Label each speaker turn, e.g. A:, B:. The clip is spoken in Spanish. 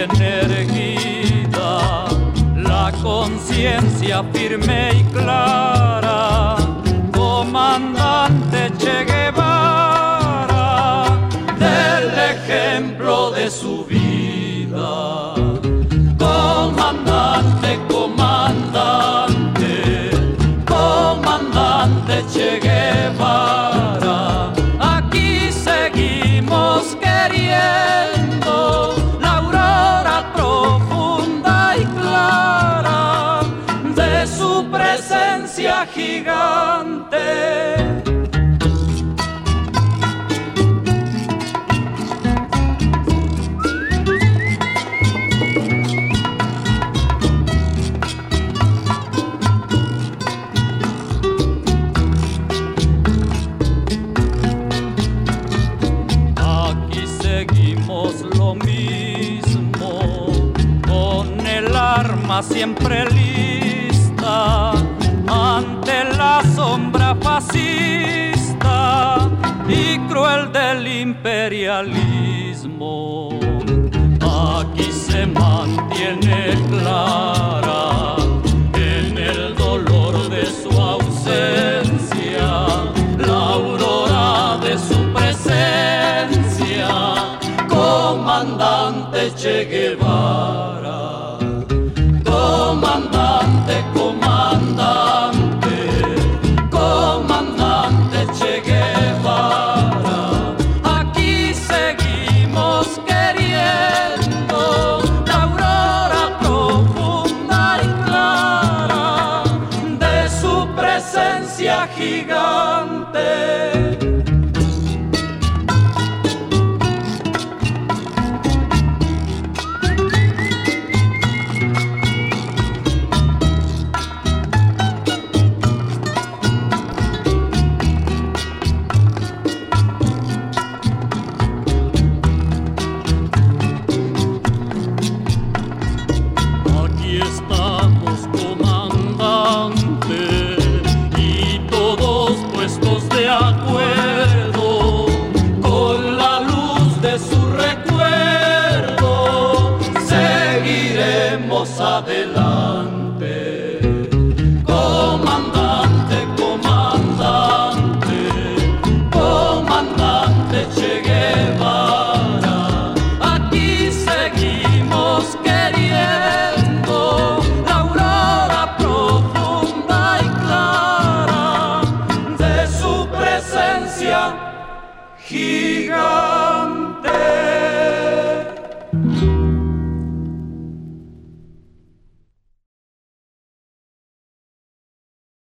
A: mantiene erguida la conciencia firme y clara, comandante Che Guevara, del ejemplo de su vida. Comandante, comandante, comandante Che Guevara, aquí seguimos queriendo la aurora profunda y clara de su presencia gigante. Siempre lista ante la sombra fascista y cruel del imperialismo. Aquí se mantiene clara en el dolor de su ausencia la aurora de su presencia, comandante Che Guevara. Comandante, comandante, comandante Che Guevara, aquí seguimos queriendo la aurora profunda y clara de su presencia gigante. Adelante, comandante, comandante, comandante Che Guevara, aquí seguimos queriendo la aurora profunda y clara de su presencia gigante.